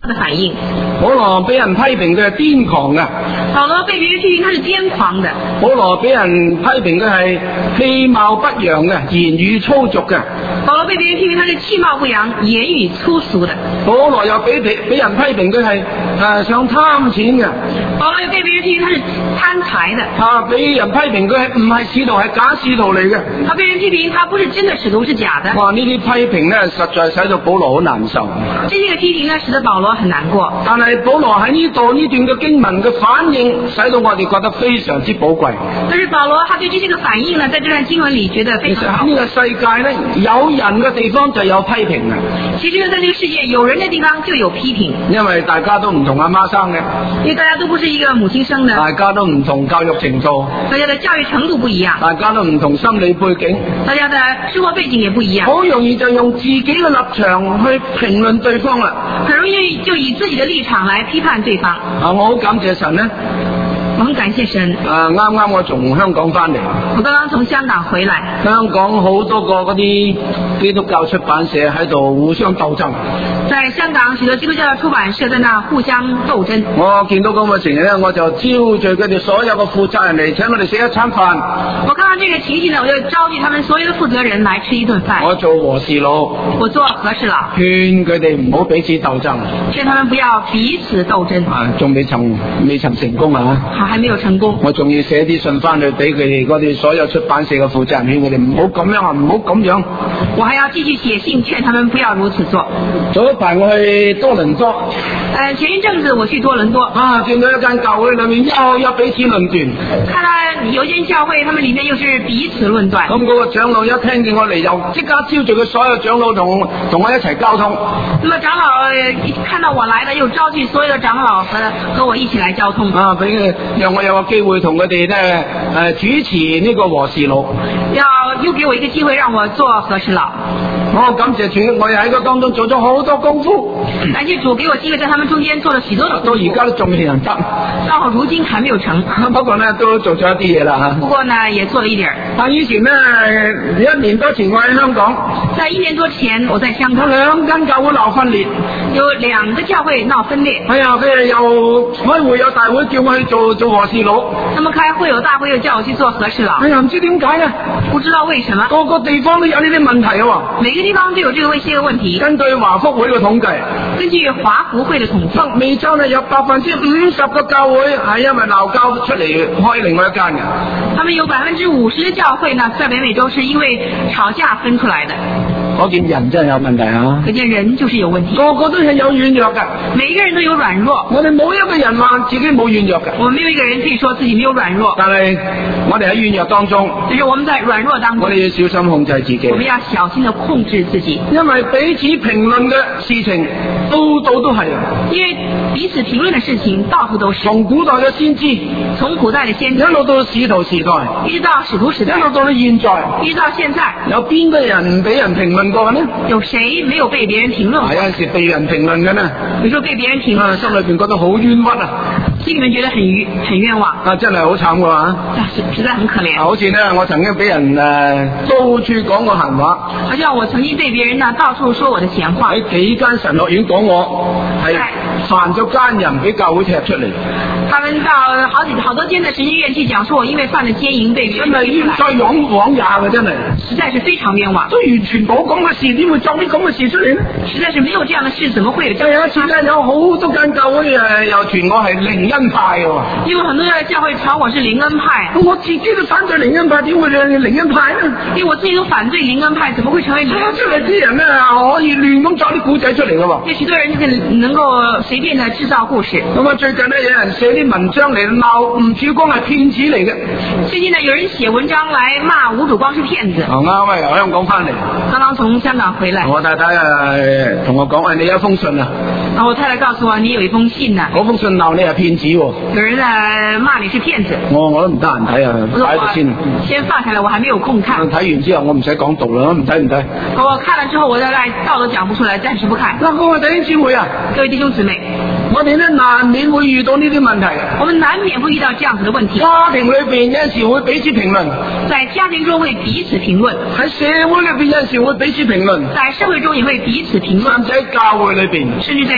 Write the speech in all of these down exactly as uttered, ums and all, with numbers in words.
的反應。 保羅俾人批評佢係癲狂嘅， 保羅被別人批評他是癲狂的。 保羅俾人批評佢係氣貌不揚嘅，言語粗俗嘅。 保羅被別人批評他是氣貌不揚，言語粗俗的。 保羅又俾俾人批評佢係誒想貪錢嘅。 保羅又被別人批評他是貪財的。 啊，俾人批評佢係唔係使徒，係假使徒嚟嘅。 他被人批評他不是真的使徒，是假的。 哇！呢啲批評咧，實在使到保羅好難受。 這些個批評呢，使得保羅很難過。 但係保羅喺呢度呢段嘅經文嘅反應，使到我哋覺得非常之寶貴。 但是保羅他對這些個反應呢，在這段經文裏覺得非常好。 呢個世界咧，有人嘅地方就有批評嘅。 其實呢，在這個世界有人嘅地方就有批評。 因為大家都唔同阿媽生嘅。 因為大家都不是一個母親生的。 大家都唔同教育程度。 大家的教育程度不一樣。 大家都唔同心理背景。 大家的生活背景也不一樣。 好容易就用自己嘅立場去評論對方啦。 很容易就以自己的立場來批判對方。 啊，我好感謝神呢。 我很感謝神。 啊，啱啱我從香港翻嚟。 我剛剛從香港回來。 香港好多個嗰啲基督教出版社喺度互相鬥爭。 在香港，許多基督教出版社在那互相鬥爭。 我見到咁嘅情形咧，我就召集佢哋所有嘅負責人嚟請我哋食一餐飯。 我看到這個情形呢，我就召集他們所有的負責人來吃一頓飯。 我做和事佬。 我做和事佬。 勸佢哋唔好彼此鬥爭。 勸他們不要彼此鬥爭。 啊，仲未曾未曾成功啊！ 好，還沒有成功。 我仲要寫啲信翻去俾佢哋嗰啲所有出版社嘅負責人，勸佢哋唔好咁樣啊，唔好咁樣。 我還要繼續寫信勸他們不要如此做。 早一排我去多倫多。 呃，前一陣子我去多倫多。 啊，見到一間教會裏面又有彼此論斷。 看到有一間教會，他們裏面又是彼此論斷。 咁嗰個長老一聽見我嚟，又即刻召集佢所有長老同同我一齊交通。 那麼長老一看到我來了，又召集所有的長老和和我一起來交通。 啊，俾佢讓我有個機會同佢哋咧誒主持呢個和事佬。 要又給我一個機會讓我做和事佬。 我感謝主，我又喺個當中做咗好多功夫。 感謝主給我機會在他們中間做了許多的功夫。 到而家都仲未能得。 到如今還沒有成。 不過呢，都做咗一啲嘢啦。 不過呢，也做了一點。 但以前呢，一年多前我喺香港。 在一年多前我在香港。 有兩間教會鬧分裂。 有兩個教會鬧分裂。 係啊，佢哋又開會有大會叫我去做做和事佬。 他們開會有大會又叫我去做和事佬。 哎呀，唔知點解呢？ 不知道為什麼。 個個地方都有呢啲問題喎。 每個地方都有這個這些個問題。 根據華福會嘅統計。 根據華福會嘅統計。 北美洲呢有百分之五十個教會係因為鬧交出嚟開另外一間嘅。 他們有百分之五十嘅教會呢，在北美洲是因為吵架分出來的。 可見人真係有問題啊！ 可見人就是有問題。 個個都係有軟弱嘅， 每一個人都有軟弱。 我哋冇一個人話自己冇軟弱嘅。 我們沒有一個人可以說自己沒有軟弱。 但係我哋喺軟弱當中， 就是我們在軟弱當中， 我哋要小心控制自己。 我們要小心地控制自己， 因為彼此評論嘅事情，到度都係。 因為彼此評論嘅事情，到處都是。 從古代嘅先知， 從古代嘅先知， 一路到使徒時代， 一直到使徒時代， 一路到到現在， 一直到現在， 有邊個人唔俾人評論過呢？ 有誰沒有被別人評論過？ 有陣時被人評論嘅呢？ 有時候被別人評論， 啊，心裏邊覺得好冤屈啊！ 心裏面覺得很冤很冤枉啊，真係好慘嘅話， 實在很可憐。 好似呢，我曾經俾人誒、呃、到處講過閒話， 好像我曾經被別人呢到處說我的閒話， 喺幾間神學院講我係犯咗奸淫，俾教會踢出嚟。 他們到好幾好多間的神學院去講，說我因為犯了奸淫被別人真係冤哉枉枉也嘅，真係實在是非常冤枉。 都完全冇咁嘅事，點會作啲咁嘅事出嚟呢？實在是沒有這樣的事，怎麼會有這樣？ 有一次咧，有好多間教會誒又傳我係靈恩派嘅。 因為很多嘅教會傳我是靈恩派， 我自己都反對靈恩派，點會係靈恩派呢？ 因為我自己都反對靈恩派，怎麼會成為靈恩派？ 出嚟啲人咧可以亂咁作啲古仔出嚟嘅喎。 有許多人就能夠隨便地製造故事。 咁啊，最近呢，有人寫啲文章嚟鬧吳曙光係騙子嚟嘅。 最近呢，有人寫文章來罵吳曙光是騙子。 啱啊，由香港翻嚟， 剛剛從香港回來。 我太太啊同我講，誒，你有一封信啊。 然後我太太告訴我，你有一封信啊。 嗰封信鬧你係騙子喎。 有人啊罵你是騙子。 我我都唔得閒睇啊，擺喺度先。 先放下來，我還沒有空看。 睇完之後我唔使講道啦，唔睇唔睇。 我看了之後，我大概道都講不出來，暫時不看。 嗱，各位弟兄姊妹啊， 各位弟兄姊妹， 我哋咧難免會遇到呢啲問題。 我們難免會遇到這樣子的問題。 家庭裏邊有陣時會彼此評論， 在家庭中會彼此評論； 喺社會裏邊有陣時會彼此評論， 在社會中也會彼此評論； 甚至喺教會裏邊， 甚至在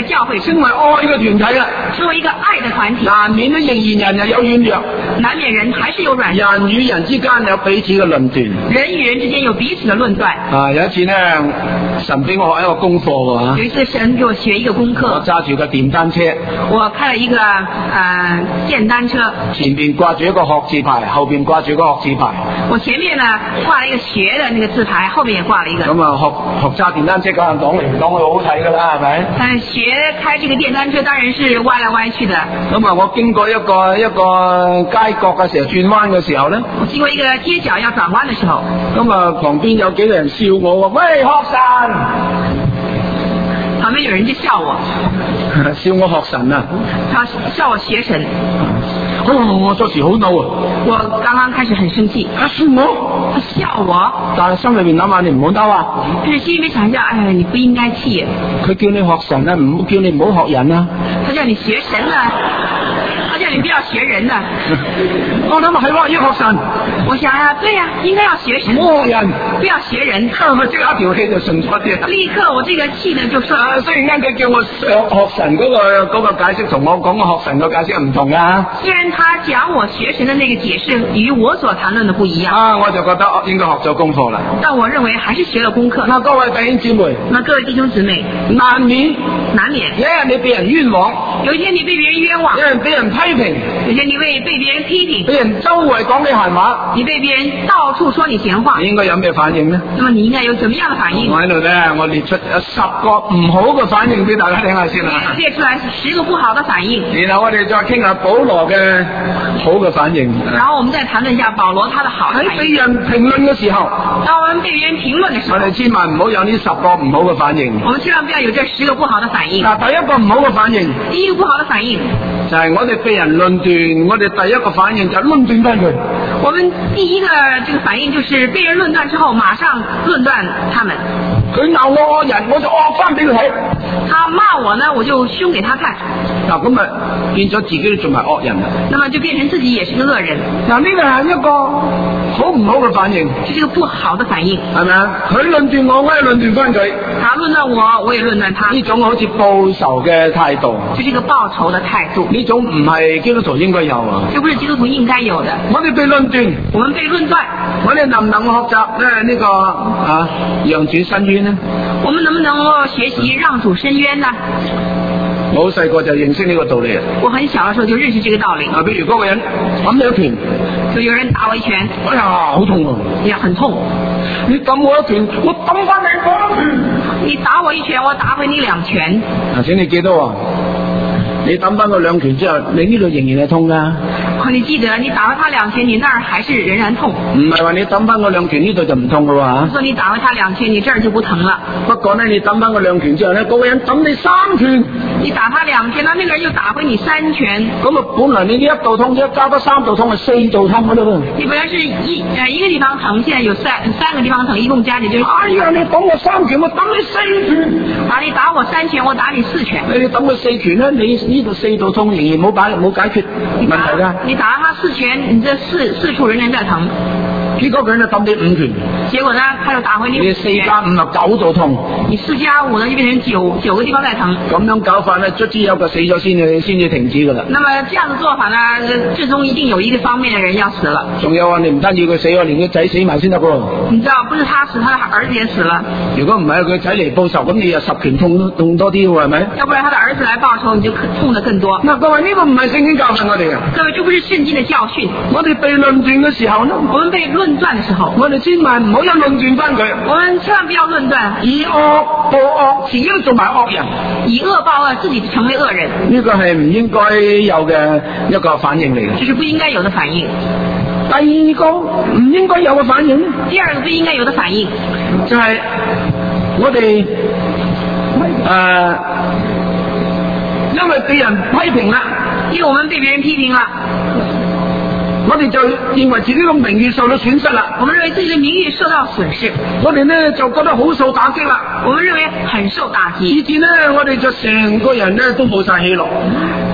教會稱為愛嘅團體啦， 成為一個愛的團體， 難免咧仍然人又有軟弱， 難免人還是有軟弱， 人與人之間有彼此嘅論斷， 人與人之間有彼此的論斷。 啊，有一次呢，神俾我學一個功課喎， 有一次神給我學一個功課， 我揸住個電單車， 我開了一個呃電單車， 前邊掛住一個學字牌，後邊掛住個學字牌。 我前面呢掛了一個學的那個字牌，後面也掛了一個。 咁啊，學學揸電單車嗰陣講嚟講去好好睇噶啦，係咪？ 但係學開這個電單車當然是歪來歪去的。 咁啊，我經過一個一個街角嘅時候，轉彎嘅時候咧， 我經過一個街角要轉彎嘅時候， 咁啊旁邊有幾個人笑我喎，喂學神， 旁邊有人就笑我， 笑我學神啊， 他笑我學神。 哦，我當時好嬲啊！ 我剛剛開始很生氣， 他笑我， 他笑我， 但係心裏邊諗下，你唔好嬲啊！ 但是心裏面想一下，哎，你不應該氣。 佢叫你學神啊，唔叫你唔好學人啊！ 他叫你學神啊，他叫你不要學人啊！ 我諗啊，係喎，要學神。 我想呀，對呀，應該要學神， 唔好學人， 不要學人。 係咪即刻條氣就順咗啲？ 立刻我這個氣呢就順。 啊，雖然間佢叫我學學神嗰個嗰個解釋同我講嘅學神嘅解釋係唔同噶。 雖然他講我學神的那個解釋與我所談論的不一樣， 啊，我就覺得應該學咗功課啦。 但我認為還是學了功課。 嗱，各位弟兄姊妹， 那各位弟兄姊妹， 難免難免有一日你被人冤枉， 有一天你被別人冤枉， 有人俾人批評， 有一天你被被別人批評， 俾人周圍講你閒話， 你被別人到處說你閒話， 你應該有咩反應呢？ 那麼你應該有怎麼樣的反應？ 我喺度咧，我列出有十個唔好嘅反應俾大家聽下先啦。 列出來十個不好的反應， 然後我哋再傾下保羅嘅好嘅反應。 然後我們再談論一下保羅他的好的反應。 喺被人評論嘅時候， 當我們被別人評論嘅時候， 我哋千萬唔好有呢十個唔好嘅反應。 我們千萬不要有這十個不好的反應。 嗱，第一個唔好嘅反應， 第一個不好的反應就係我哋被人論斷，我哋第一個反應就係論斷翻佢。 我們第一個這個反應就是被人論斷之後，馬上論斷他們。 佢鬧我惡人，我就惡翻俾佢睇。 他罵我呢，我就兇給他看。 嗱，咁啊變咗自己都做埋惡人啦。 那麼就變成自己也是個惡人。 嗱，呢個係一個好唔好嘅反應？ 這是個不好的反應， 係咪啊？佢論斷我，我也論斷翻佢。 他論斷我，我也論斷他。 呢種好似報仇嘅態度， 這是一個報仇的態度。 呢種唔係基督徒應該有啊。 這不是基督徒應該有的。 我哋被論斷， 我們被論斷， 我哋能唔能學習咧呢個啊讓主伸冤呢？ 我們能不能夠學習讓主伸冤呢？ 我好細個就認識呢個道理啊！ 我很小的時候就認識這個道理。 啊，比如嗰個人揼你一拳， 就有人打我一拳， 哎呀，好痛啊！ 哎呀，很痛。 你揼我一拳，我揼翻你兩拳。 你打我一拳，我打回你兩拳。 啊，請你記得喎，你揼翻我兩拳之後，你呢度仍然係痛噶。 你記得，你打回他兩拳，你那兒還是仍然痛。 唔係話你揼翻我兩拳呢度就唔痛噶喎。 說你打回他兩拳，你這兒就不疼了。 不過呢，你揼翻我兩拳之後呢，嗰個人揼你三拳。 你打他兩拳，那那個人又打回你三拳。 咁啊，本來你呢一度痛，一加多三度痛，係四度痛噶啦。 你本來是一誒一個地方疼，現在有三三個地方疼，一共加起就是。 哎呀，你揼我三拳，我揼你四拳。 啊，你打我三拳，我打你四拳。 你揼佢四拳咧，你呢度四度痛仍然冇解冇解決問題噶。 你打他四拳。你這四四處仍然在疼， 結果佢就揼你五拳， 結果呢，他就打回你五拳。 你四加五啊九度痛， 你四加五呢就變成九九個地方在疼。 咁樣搞法呢，卒之有個死咗先至先至停止噶啦。 那麼這樣的做法呢，最終一定有一個方面的人要死了。 仲有啊，你唔單止佢死，連佢仔死埋先得噶。你知道，不是他死，他的兒子也死了。 如果唔係佢仔嚟報仇，咁你又十拳痛痛多啲喎，係咪？ 要不然他的兒子來報仇，你就痛得更多。 嗱，各位呢個唔係聖經教訓我哋嘅。 各位，這不是聖經的教訓。 我哋被論斷嘅時候呢， 我們被論斷的時候， 我哋千萬唔好一論斷翻佢。 我們千萬不要論斷， 以惡報惡，自己都做埋惡人， 以惡報惡，自己成為惡人。 呢個係唔應該有嘅一個反應嚟嘅。 這是不應該有的反應。 第二個唔應該有嘅反應， 第二個不應該有的反應， 就係我哋誒，因為被人批評啦， 因為我們被別人批評了。 我哋就認為自己個名譽受到損失啦， 我們認為自己的名譽受到損失， 我哋呢就覺得好受打擊啦， 我們認為很受打擊， 以至呢我哋就成個人呢都冇晒喜樂。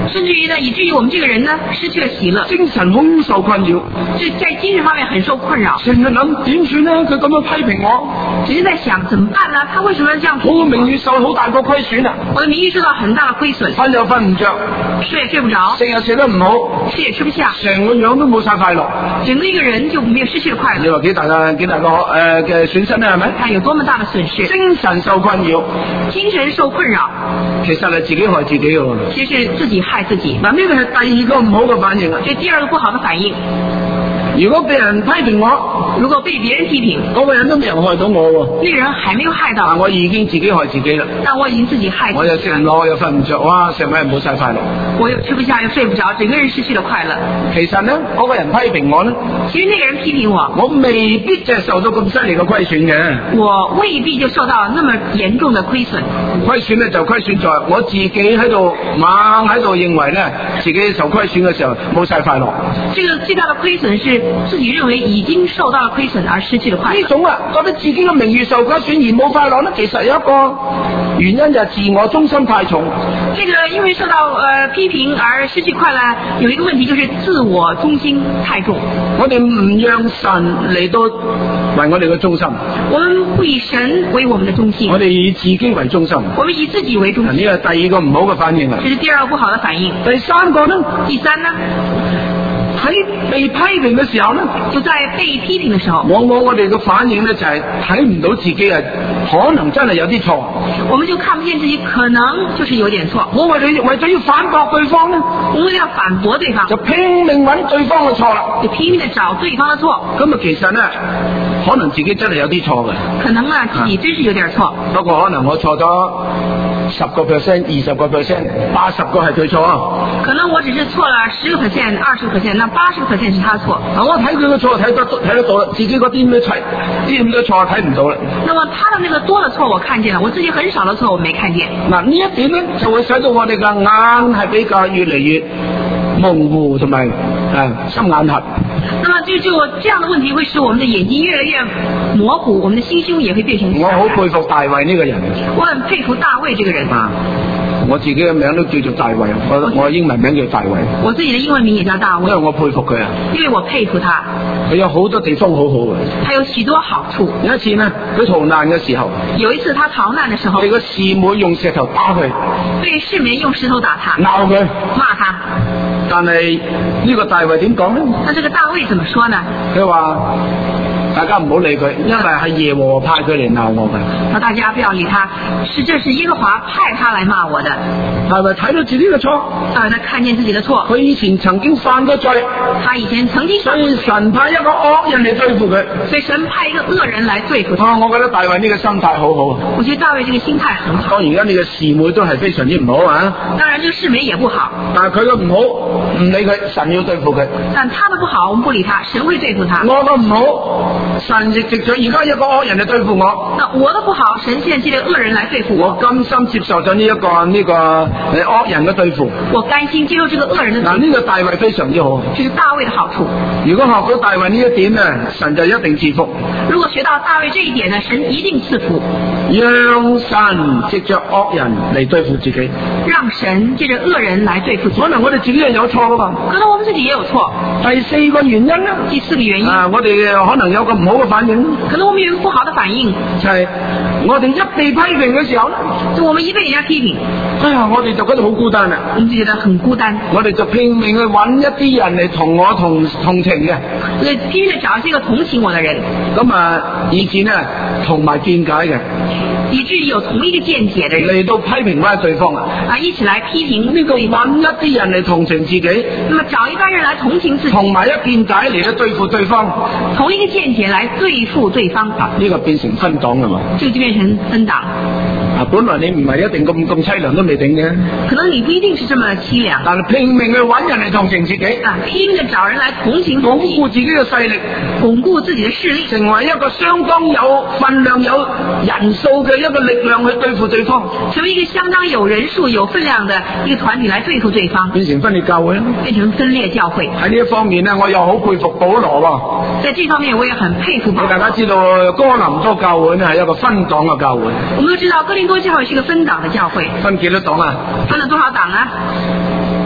甚至于呢，以至于我们这个人呢失去了喜樂， 精神好受困擾， 這在精神方面很受困擾。 成日諗點算呢？佢咁樣批評我， 只是在想怎麼辦呢？他為什麼要這樣批評我？ 我嘅名譽受好大個虧損啊！ 我的名譽受到很大的虧損， 瞓又瞓唔着， 睡也睡不着， 食又食得唔好， 吃也吃不下， 成個樣都冇晒快樂。 整個一個人就沒有失去了快樂。 你話幾大嘅幾大個誒嘅損失咧？係咪？ 他有多麼大的損失？ 精神受困擾， 精神受困擾， 其實係自己害自己嘅喎。 其實是自己害自己。 嗱，呢個係第二個唔好嘅反應啊！ 這第二個不好的反應。 如果被人批評我， 如果被別人批評， 嗰個人都未人害到我喎， 那個人還沒有害到， 我已經自己害自己啦。 但我已經自己害自己， 我又食唔落，我又瞓唔着，哇！成晚冇晒快樂。 我又吃不下，又睡不着，整個人失去了快樂。 其實呢，嗰、那個人批評我呢， 其實那個人批評我， 我未必就係受到咁犀利嘅虧損嘅。我未必就受到那麼嚴重的虧損。 虧損呢就虧損在我自己喺度猛喺度認為呢，自己受虧損嘅時候冇晒快樂。 這個最大的虧損是自己認為已經受到了虧損而失去了快樂。 呢種啊，覺得自己嘅名譽受虧損而冇快樂呢，其實有一個原因就係自我中心太重。 這個因為受到呃批評而失去快樂，有一個問題就是自我中心太重。 我哋唔讓神嚟到為我哋嘅中心。 我們不以神為我們的中心。 我哋以自己為中心。 我們以自己為中心。 呢個係第二個唔好嘅反應啊。 這是第二個不好的反應。 第三個呢？ 第三呢？ 喺被批評嘅時候呢， 就在被批評嘅時候， 往往我哋嘅反應呢就係睇唔到自己啊，可能真係有啲錯， 我們就看不見自己可能就是有點錯。 我為咗為咗要反駁對方呢， 我為了要反駁對方， 就拼命揾對方嘅錯啦， 就拼命地找對方嘅錯。 咁啊，其實呢，可能自己真係有啲錯嘅， 可能啊，自己真是有點錯。 不過可能我錯咗十個 percent、二十個 percent、八十個係佢錯啊。 可能我只是錯了十個 percent、二十個 percent，那八十個 percent 是他錯。 嗱，我睇佢嘅錯睇得睇得到啦，自己嗰啲咩錯啲咁多錯睇唔到啦。 那麼他的那個多的錯我看見了，我自己很少的錯我沒看見。 嗱，呢一點咧就會使到我哋嘅眼係比較越嚟越模糊同埋誒心眼核。 那麼就就這樣的問題會使我們的眼睛越來越模糊，我們的心胸也會變成。 我好佩服大衛呢個人。 我很佩服大衛這個人。 啊，我自己嘅名都叫做大衛，我我英文名叫大衛。 我自己的英文名也叫大衛。 因為我佩服佢啊。 因為我佩服他。 佢有好多地方好好嘅。 他有許多好處。 有一次呢，佢逃難嘅時候。 有一次他逃難嘅時候。 被個師妹用石頭打佢。 被師妹用石頭打他。 鬧佢。 罵他。 但係呢個大衛點講呢？ 那這個大衛怎麼說呢？ 佢話大家唔好理佢，因為係耶和華派佢嚟鬧我嘅。 那大家不要理他，是這是耶和華派他來罵我的。 大衛睇到自己嘅錯， 大衛他看見自己的錯。 佢以前曾經犯過罪， 他以前曾經。 所以神派一個惡人嚟對付佢。 所以神派一個惡人來對付他。 哦，我覺得大衛呢個心態好好。 我覺得大衛這個心態很好。 當然而家你嘅師妹都係非常之唔好啊。 當然，這個師妹也不好。 但係佢嘅唔好，唔理佢，神要對付佢。 但他的不好，我們不理他，神會對付他。 我嘅唔好，神亦藉著而家一個惡人嚟對付我。 那我的不好，神現在借個惡人來對付我。 我甘心接受咗呢一個呢、這個誒惡人嘅對付。 我甘心接受這個惡人的對付。 嗱，呢個大衛非常之好。 這是大衛的好處。 如果學到大衛呢一點呢，神就一定賜福。 如果學到大衛這一點呢，神一定賜福。 讓神藉着惡人嚟對付自己。 讓神借着惡人來對付自己。 可能我哋自己係有錯噶嘛？ 可能我們自己也有錯。 第四個原因呢？ 第四個原因啊，我哋可能有個唔好嘅反應。 可能我們有一個不好的反應， 就係、是、我哋一被批評嘅時候呢， 就我們一被人家批評， 哎呀，我哋就覺得好孤單啦。 我們就覺得很孤單。 我哋就拼命去揾一啲人嚟同我同同情嘅， 所以拼命找一個同情我的人。 咁啊，以至呢同埋見解嘅， 以至於有同一個見解嘅人嚟到批評翻對方啊， 啊，一起來批評呢個揾一啲人嚟同情自己， 那麼找一班人來同情自己， 同埋一見解嚟到對付對方， 同一個見解來對付對方， 啊，呢個變成分黨㗎嘛， 這個就變成分黨。 啊，本來你唔係一定咁咁淒涼都未定嘅， 可能你不一定是這麼淒涼， 但係拼命去揾人嚟同情自己， 啊，拼命地找人來同情自己， 鞏固自己嘅勢力， 鞏固自己的勢力， 成為一個相當有分量、有人數嘅一個力量去對付對方， 成為一個相當有人數、有分量的一個團體來對付對方， 變成分裂教會， 變成分裂教會。 喺呢一方面呢，我又好佩服保羅喎。 在這方面，我也很佩服保羅。 大家知道哥林多教會呢係一個分黨嘅教會。 我們都知道哥林多教會是一個分黨的教會。 分幾多黨啊？ 分了多少黨啊？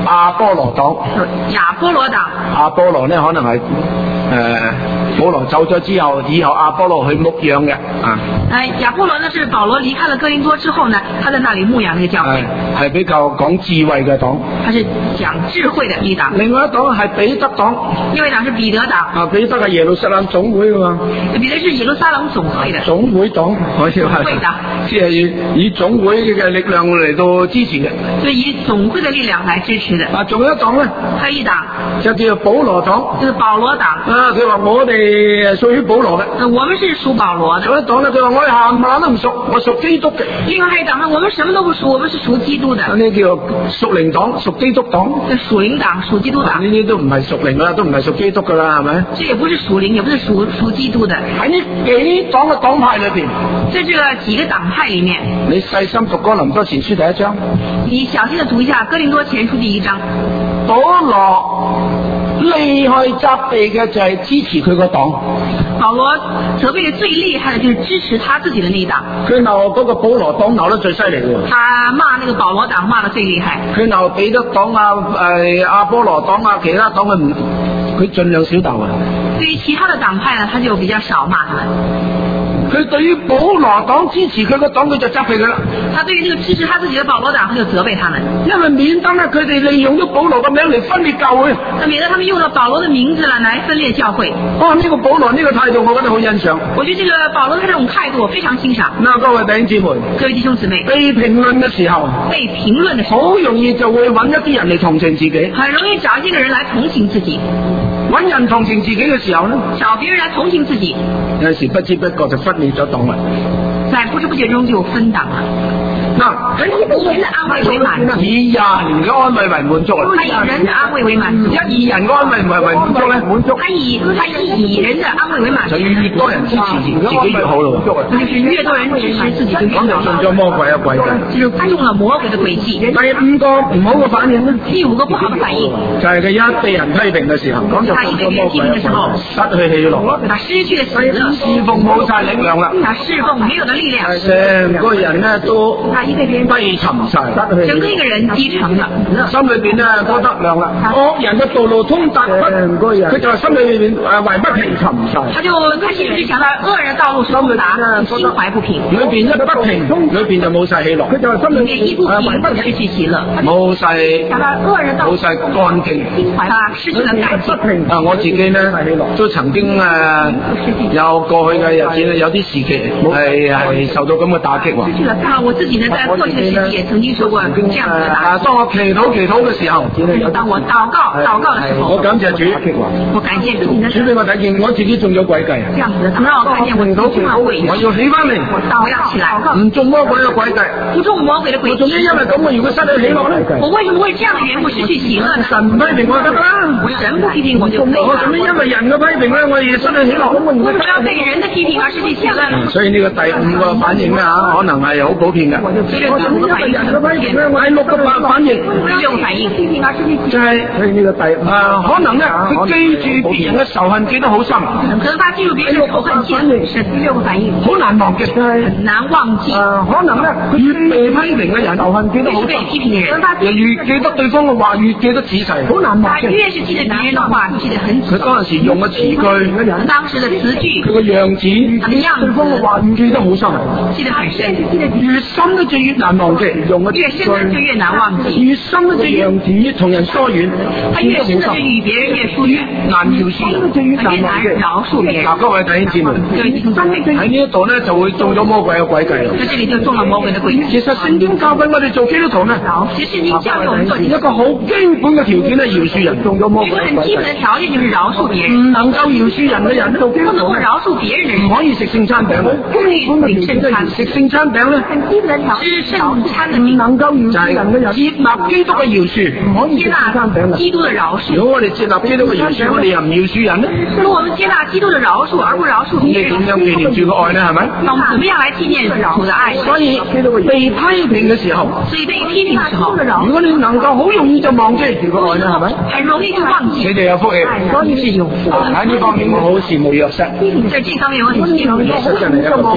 亞波羅黨。 亞波羅黨。 亞波羅咧可能係誒、呃、保羅走咗之後，以後亞波羅去牧養嘅啊。 誒，亞波羅呢是保羅離開了哥林多之後呢，他在那裡牧養那個教會。 係比較講智慧嘅黨。 他是講智慧的一黨。 另外一黨係彼得黨。 另外一黨是彼得黨。 啊，彼得係耶路撒冷總會噶嘛。 彼得是耶路撒冷總會的。總會黨可以話。總會黨。即係以以總會嘅力量嚟到支持嘅。 所以以總會嘅力量嚟支持嘅。 啊，仲有一黨咧。係一黨。就叫做保羅黨。 就是保羅黨。啊， 佢話我哋屬於保羅嘅。 我們是屬保羅的。 仲有一黨咧，佢話我哋冚唪唥都唔屬，我屬基督嘅。 另外一黨呢，我們什麼都不屬，我們是屬基督的。 呢叫屬靈黨、屬基督黨。 屬靈黨、屬基督黨。 呢啲都唔係屬靈啦，都唔係屬基督噶啦，係咪？ 這也不是屬靈，也不是屬屬基督的。 喺呢幾黨嘅黨派裏邊， 在這個幾個黨派裏面， 你細心讀哥林多前書第一章， 你小心地讀一下哥林多前書第一章。 保羅厲害責備嘅就係支持佢個黨。 保羅責備的最厲害的就是支持他自己的那一黨。 佢鬧嗰個保羅黨鬧得最犀利嘅。 他罵那個保羅黨罵得最厲害。佢鬧彼得黨啊、誒亞波羅黨啊、其他黨佢唔，佢盡量少鬥啊。 對於其他的黨派呢，他就比較少罵他們。 佢對於保羅黨支持佢個黨，佢就責備佢啦。 他對於呢個支持他自己的保羅黨，他就責備他們。 因為免得呢，佢哋利用咗保羅嘅名嚟分裂教會。 那免得他們用了保羅的名字嚟分裂教會。 哦，呢、這個保羅呢個態度，我覺得好欣賞。 我覺得這個保羅他這種態度我非常欣賞。 嗱，各位弟兄姊妹， 各位弟兄姊妹， 被評論嘅時候， 被評論嘅時候， 好容易就會揾一啲人嚟同情自己。 很容易找一個人來同情自己。 揾人同情自己嘅時候呢， 找別人來同情自己， 有時不知不覺就分裂咗黨啦。 在不知不覺中就分黨了。 嗱， 以人的安慰為滿足， 以人嘅安慰為滿足。 他以人的安慰為滿足， 一以人嘅安慰為為滿足咧，滿足。 他以他以以人的安慰為滿足， 就越多人支持自己越好咯。 就是越多人支持自己就越好。 咁就中咗魔鬼嘅詭計， 就中了魔鬼的詭計。 第五個唔好嘅反應咧， 第五個不好的反應就係佢一被人批評嘅時候，咁就中咗魔鬼嘅詭計，失去喜樂， 他失去了喜樂， 侍奉冇晒力量啦， 他侍奉沒有了力量， 成個人咧都低沉晒， 整個一個人低沉了， 心裏邊咧多得量啦，惡人嘅道路通達不，佢就係心裏邊誒懷不平沉晒， 他就他心裏就想到惡人的道路是通達，心懷不平， 裏邊一不平，裏邊就冇晒喜樂，佢就係心裏邊一不平失去喜樂， 冇晒冇晒乾淨， 他失去了乾淨。 啊，我自己咧都曾經誒有過去嘅日子咧，有啲時期係係受到咁嘅打擊喎。 啊，我自己呢在過去嘅時期也曾經受過這樣子的打擊。 啊，當我祈禱祈禱嘅時候， 當我禱告禱告嘅時候， 我感謝主， 我感謝主， 主俾我睇見我自己中咗詭計。 這樣子的，讓我看見我自己中了詭計。 我要起翻嚟， 我要起來， 唔中魔鬼嘅詭計， 不中魔鬼嘅詭計。 仲要因為咁，我如果失去喜樂咧， 我為什麼會這樣的緣故失去喜樂呢？ 神唔批評我得啦， 神不批評我就可以了。 我做咩因為人嘅批評咧，我而失去喜樂？ 為什麼要被人的批評而失去喜樂呢？ 所以呢個第五個反應咧嚇，可能係好普遍嘅。 這個第五個反應很普遍。 第六個反反應， 六個反應就係呢個第啊，可能咧佢記住別人嘅仇恨記得好深。 可能他記住別人嘅仇恨記得是第六個反應， 好難忘記， 很難忘記。 啊，可能咧越被批評嘅人仇恨記得好深， 被批評嘅人， 越記得對方嘅話越記得仔細，好難忘記。 越是記得別人嘅話，記得很仔細。 佢當時用嘅詞句， 當時嘅詞句， 佢個樣子，對方嘅話語記得好深， 記得很深。 越深咧就越難忘記，用嘅越深咧就越難忘記， 越深咧就樣子同人疏遠， 他越深咧就與別人越疏遠， 難饒恕，越難饒恕別人。 嗱，各位弟兄姊妹，喺呢一度咧就會中咗魔鬼嘅詭計啦。 喺這裡就中了魔鬼嘅詭計。 其實聖經教訓我哋做基督徒咧， 其實聖經教訓我們做一個好基本嘅條件係饒恕人，中咗魔鬼嘅詭計。 一個很基本嘅條件就是饒恕別人。 唔能夠饒恕人嘅人，做基督徒不能夠饒恕別人嘅人， 唔可以食聖餐餅。 不可以食聖餐。 食聖餐餅咧， 吃聖餐的唔能夠饒恕人嘅人，接納基督嘅饒恕，唔可以接納基督嘅饒恕。 如果我哋接納基督嘅饒恕，我哋又唔饒恕人咧？ 如果我們接納基督嘅饒恕而不饒恕別人， 你點樣紀念主嘅愛咧？係咪？ 那我們怎麼樣來紀念主嘅愛？ 所以被批評嘅時候， 所以被批評嘅時候， 如果你能夠好容易就忘記主嘅愛咧，係咪？ 很容易就忘記。 你哋有福氣，當然是有福。喺呢方面我好羨慕約瑟， 在這方面我很羨慕約瑟， 真係一個非常之偉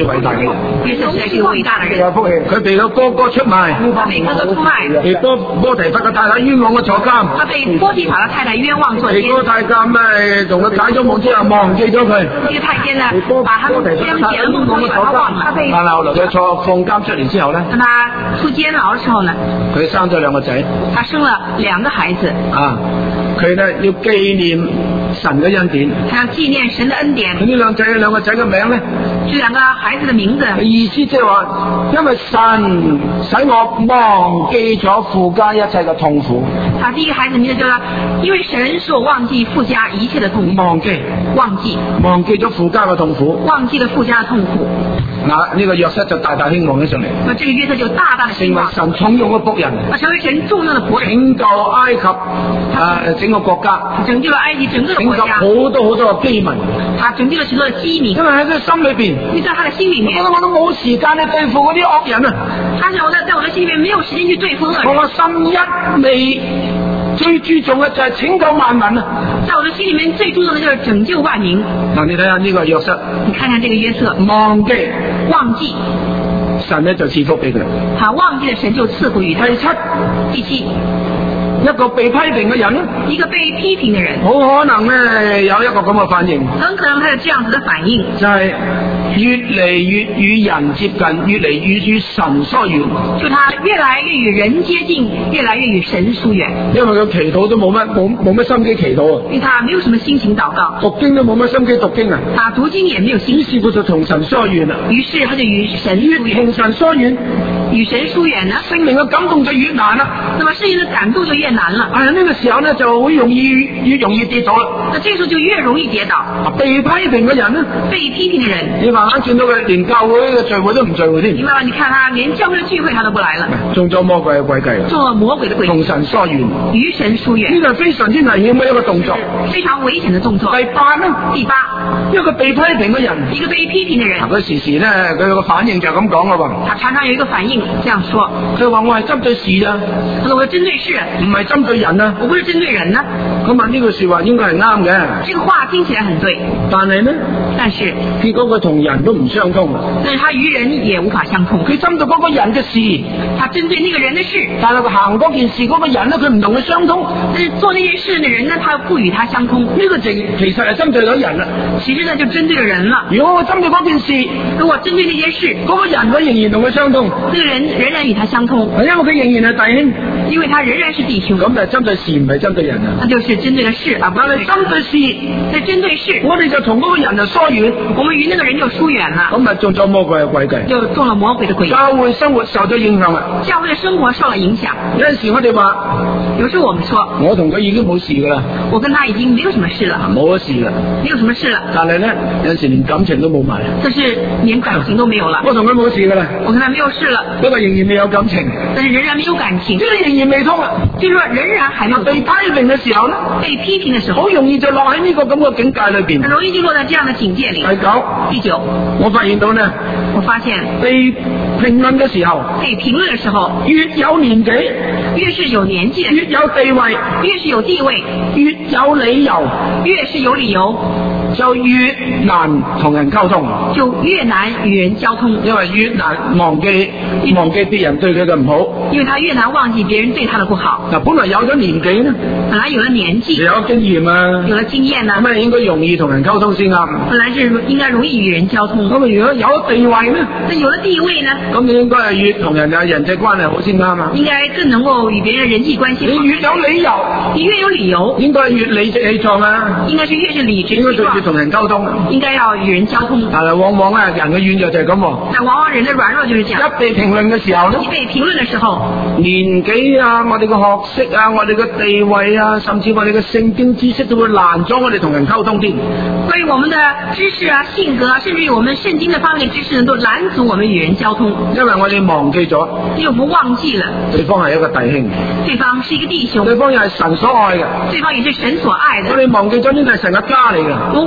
偉大嘅人。 約瑟實在是一個偉大的人。 有福氣，佢被個哥哥出賣， 他被哥哥出賣， 被波波提法嘅太太冤枉嘅坐監。 他被波提法嘅太太冤枉坐監。 被個太監咧同佢解咗夢之後忘記咗佢。 呢個太監呢，把他將解了夢之後把他忘了。 但係後來佢坐放監出嚟之後咧， 當他出監牢嘅時候呢， 佢生咗兩個仔。 他生了兩個孩子。 啊，佢咧要紀念神嘅恩典。 他要紀念神嘅恩典。 佢呢兩仔兩個仔嘅名咧， 這兩個孩子嘅名字， 意思即係話，因為神使我忘記咗父家一切嘅痛苦。 他第一個孩子名字就係，因為神使我忘記父家一切嘅痛苦。 忘記， 忘記， 忘記咗父家嘅痛苦。 忘記了父家嘅痛苦。 嗱，呢個約瑟就大大興旺起上嚟。 那這個約瑟就大大的興旺， 成為神重用嘅僕人。 啊，成為神重用嘅僕人， 拯救埃及啊整個國家， 拯救了埃及整個國家， 拯救好多好多嘅饑民。 他拯救了許多嘅饑民。 因為喺佢心裏邊， 你在他的心裏面， 我覺得我都冇時間去對付嗰啲惡人啊。 他想我在在我的心裏面沒有時間去對付惡人。 我心一味最注重嘅就係拯救萬民啊！ 在我的心裏面最注重的就是拯救萬民。 嗱，你睇下呢個約瑟， 你看看這個約瑟， 忘記忘記神咧就賜福俾佢。 他忘記了神就賜福於他。 第七， 第七， 一個被批評嘅人， 一個被批評嘅人， 好可能咧有一個咁嘅反應， 很可能他有這樣子的反應， 就係越嚟越與人接近，越嚟越與神疏遠。 就他越來越與人接近，越來越與神疏遠。 因為佢祈禱都冇乜冇冇乜心機祈禱啊， 因為他沒有什麼心情禱告， 讀經都冇乜心機讀經啊。 他讀經也沒有心於是乎就同神疏遠啦。 於是他就與神疏遠， 同神疏遠， 與神疏遠呢， 聖靈嘅感動就越難啦。 那麼聖靈的感動就越難了。 係啊，呢個時候咧就好容易越容易跌倒啦。 那這個時候就越容易跌倒。 被批評嘅人呢， 被批評嘅人， 你慢慢見到佢連教會嘅聚會都唔聚會添。 你慢慢你看他連教會嘅聚會他都不來了， 中咗魔鬼嘅詭計， 中了魔鬼嘅詭計， 同神疏遠， 與神疏遠， 呢個係非常之危險嘅一個動作， 非常危險嘅動作。 第八呢， 第八， 一個被批評嘅人， 一個被批評嘅人， 佢時時咧佢個反應就咁講啦喎， 他常常有一個反應這樣說， 佢話我係針對事啊， 他說我針對事， 唔係針對人啊， 我不是針對人呢。 咁問呢句說話應該係啱嘅， 這個話聽起來很對， 但係呢， 但是結果佢同人都唔相通， 但是他與人也無法相通。 佢針對嗰個人嘅事， 他針對那個人的事， 但係佢行嗰件事嗰個人咧，佢唔同佢相通。 但是做那件事的人呢，他不與他相通。 呢個其其實係針對咗人啦， 其實呢就針對咗人了。 如果我針對嗰件事， 如果針對那件事， 嗰個人佢仍然同佢相通， 那個人仍然與他相通， 因為佢仍然係弟兄， 因為他仍然是弟兄。 咁就係針對事唔係針對人啊。 那就是針對了事啊， 但係針對事， 在針對事， 我哋就同嗰個人就疏遠， 我們與那個人就疏遠了， 咁咪中咗魔鬼嘅詭計， 就中了魔鬼的詭計。 教會生活受咗影響啦， 教會的生活受了影響。 有陣時我哋話， 有時候我們說， 我同佢已經冇事噶啦， 我跟他已經沒有什麼事了， 冇咗事啦， 沒有什麼事了。 但係咧有陣時連感情都冇埋， 但是連感情都沒有了。 我同佢冇事噶啦， 我跟他沒有事了， 不過仍然未有感情， 但是仍然沒有感情， 即係仍然未通啊。 就是說仍然還沒有被批評嘅時候咧， 被批評的時候， 好容易就落喺呢個咁嘅境界裏邊， 很容易就落在這樣的境界裏。 第九， 第九， 我發現到咧， 我發現被評論嘅時候， 被評論的時候， 越有年紀， 越是有年紀， 越有地位， 越是有地位， 越有理由， 越是有理由， 就越難同人溝通， 就越難與人交通， 因為越難忘記忘記別人對佢嘅唔好， 因為他越難忘記別人對他的不好。 嗱，本來有咗年紀呢， 本來有了年紀， 有經驗啊， 有了經驗呢， 咁啊應該容易同人溝通先啱。 本來是應該容易與人交通。 咁啊，如果有咗地位呢， 那有了地位呢， 咁你應該係越同人有人際關係好先啱啊。 應該更能夠與別人人際關係好。 你越有理由， 你越有理由， 應該係越理直氣壯啊。 應該是越是理直氣壯， 應該就越同人溝通， 應該要與人交通。 但係往往咧人嘅軟弱就係咁。 但往往人的軟弱就是這樣。 一被評論嘅時候咧， 一被評論的時候， 年紀啊，我哋嘅學識啊，我哋嘅地位啊，甚至我哋嘅聖經知識都會攔咗我哋同人溝通添。 關於我們的知識啊、性格啊，甚至於我們聖經的方面的知識呢，都攔阻我們與人交通。 因為我哋忘記咗， 因為我們忘記了對方係一個弟兄， 對方是一個弟兄， 對方又係神所愛嘅， 對方也是神所愛的。 我哋忘記咗呢個係神嘅家嚟嘅， 我們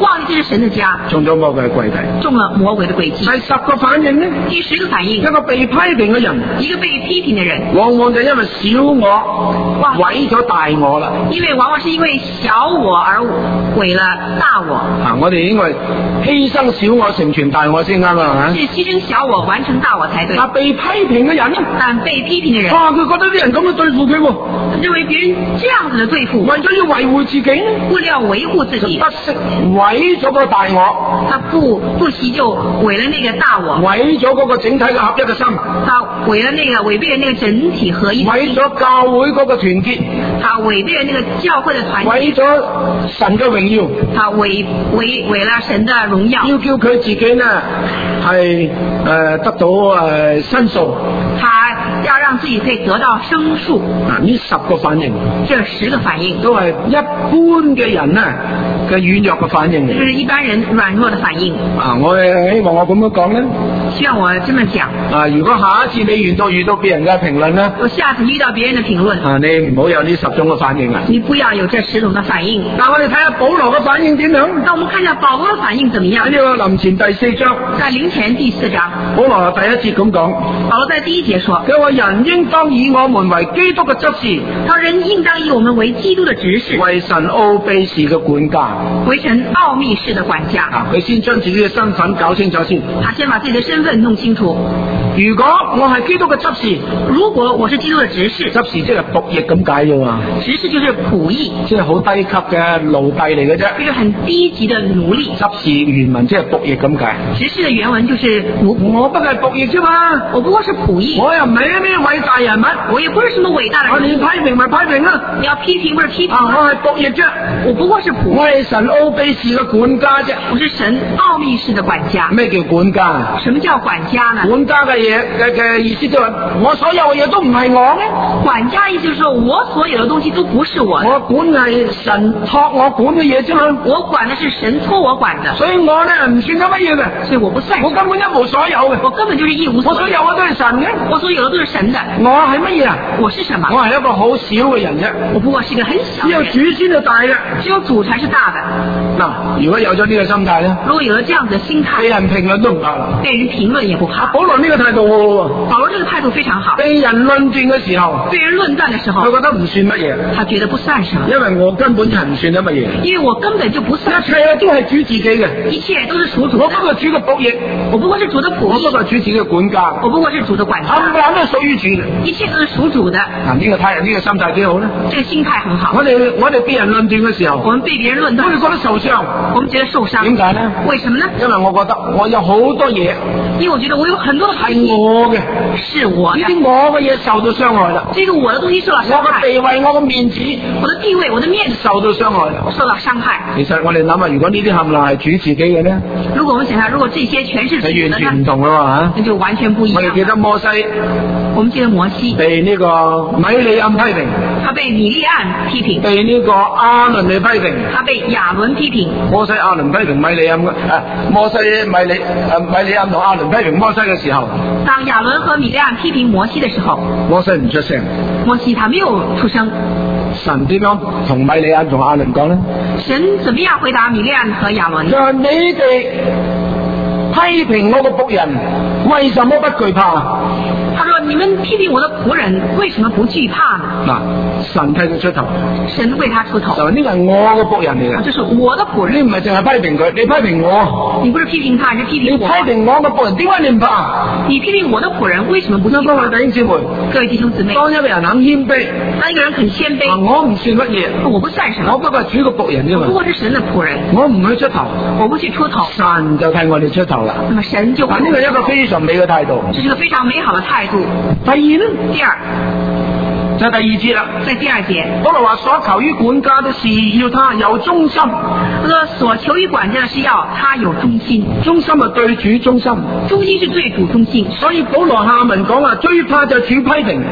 忘記這是神的家， 中咗魔鬼嘅詭計， 中了魔鬼的詭計。 第十個反應呢？ 第十個反應， 一個被批評嘅人， 一個被批評的人， 往往就因為小我毀咗大我啦。 因為往往是因為小我而毀了大我。 啊，我哋應該犧牲小我成全大我先啱啊！ 是犧牲小我完成大我才對。 啊，被批評嘅人， 但被批評的人， 啊，佢覺得啲人咁樣對付佢， 認為別人這樣子的對付， 為咗要維護自己， 為了要維護自己， 不惜毀咗個大我， 他不不惜就毀了那個大我， 毀咗嗰個整體嘅合一嘅心， 他毀了那個違背了那個整體合一， 毀咗教會嗰個團結， 他違背了那個教會的團結， 毀咗神嘅榮耀， 他違違違了神的榮耀， 要叫佢自己呢係誒、呃、得到誒申訴， 他要讓自己可以得到申訴。 啊，呢十個反應， 這十個反應都係一般嘅人呢嘅軟弱嘅反應嚟， 就是一般人軟弱的反應。 啊，我希望我咁樣講咧， 希望我這麼講。 啊，如果下一次你遇到遇到別人嘅評論咧， 我下次遇到別人的評論， 啊，你唔好有呢十種嘅反應啊。 你不要有這十種的反應。 但我哋睇下保羅嘅反應點樣？ 那我們看一下保羅的反應怎麼樣？ 喺呢個林前第四章， 在林前第四章， 保羅第一節咁講， 保羅在第一節說， 佢話人應當以我們為基督嘅執事， 他人應當以我們為基督的執事， 為神奧秘事嘅管家， 為神奧秘事的管家。 啊，佢先將自己嘅身份搞清楚先。 他先把自己的身份弄清楚。 如果我係基督嘅執事， 如果我是基督嘅執事， 執事即係僕役咁解啫嘛。 執事就是僕役， 即係好低級嘅奴隸嚟嘅啫。 這個很低級的奴隸。 執事原文即係僕役咁解。 執事的原文就是僕， 我不係僕役啫嘛， 我不過是僕役。 我又唔係咩偉大人物， 我也不是什麼偉大的人物。 我你批評咪批評啦， 你要批評不是批評。 啊，我係僕役啫， 我不過是僕役。 我係神奧秘事嘅管家啫。 我是神奧秘事的管家。 咩叫管家？ 什麼叫管家呢？ 管家嘅嘢嘅嘅意思就係我所有嘅嘢都唔係我嘅。 管家意思就是說我所有的東西都不是我的。 我管係神託我管嘅嘢啫嘛。 我管的是神託我管的。 所以我咧唔算得乜嘢嘅。 所以我不算。 我根本一無所有嘅。 我根本就是一無所有。 我所有嘅都係神嘅。 我所有的都是神的。 我係乜嘢啊？ 我是什麼？ 我係一個好小嘅人啫。 我不過是一個很小。 只有主先係大嘅。 只有主才是大的。 嗱，如果有咗呢個心態咧， 如果有了這樣子的心態， 被人評論都唔怕啦。 被人評論也不怕。 保羅呢個態度好好喎。 保羅這個態度非常好。 被人論斷嘅時候， 被人論斷的時候， 佢覺得唔算乜嘢。 他覺得不算什麼。 因為我根本就係唔算得乜嘢。 因為我根本就不算。 一切都係主自己嘅。 一切都是屬主的。 我不過主嘅僕役。 我不過是主的僕役。 我不過主自己嘅管家。 我不過是主的管家。 冚唪唥都係屬於主嘅。 一切都是屬主的。 嗱，呢個態呢個心態幾好咧？ 這個心態很好。 我哋我哋被人論斷嘅時候， 我們被別人論斷， 我哋覺得受傷， 我們覺得受傷。 點解咧？ 為什麼呢？ 因為我覺得我有好多嘢， 因為我覺得我有很多的係我嘅， 是我呢啲我嘅嘢受到傷害啦。 這個我的東西受到傷害。 我嘅地位、我嘅面子、 我的地位、我的面子受到傷害啦， 受到傷害。 其實我哋諗下，如果呢啲冚唪唥係主自己嘅咧， 如果我們想下，如果這些全是主的， 就完全唔同啦嘛， 那就完全不一樣。 我哋記得摩西， 我們記得摩西被呢個米利暗批評， 他被米利暗批評； 被呢個亞倫嚟批評， 他被亞倫批評。 摩西亞倫批評米利暗嘅，誒，摩西米利誒米利暗同亞倫批評摩西嘅時候， 當亞倫和米利暗批評摩西嘅時候， 摩西唔出聲， 摩西他沒有出聲。 神點樣同米利暗同亞倫講咧？ 神怎麼樣回答米利暗和亞倫？ 就係你哋批評我個僕人，為什麼不懼怕？ 他說：你們批評我的僕人，為什麼不懼怕呢？ 嗱，神替佢出頭， 神為他出頭。 就呢個係我個僕人嚟嘅， 這是我的僕人。 你唔係淨係批評佢，你批評我。 你不是批評他，你是批評我。 你批評我個僕人，點解你唔怕？ 你批評我的僕人，為什麼不懼怕？ 各位弟兄姊妹， 各位弟兄姊妹， 當一個人肯謙卑， 當一個人肯謙卑， 我唔算乜嘢， 我不算什麼， 我不過係主個僕人啫嘛。 我不過是神的僕人， 我唔去出頭， 我不去出頭， 神就替我哋出頭啦。 那麼神就。 呢個係一個非常美嘅態度， 這是一個非常美好的態度。 第二呢？ 第二就係第二節啦。 在第二節， 保羅話所求於管家的是要他有忠心。 他說所求於管家的是要他有忠心。 忠心係對主忠心， 忠心是對主忠心。 所以保羅下文講話最怕就主批評。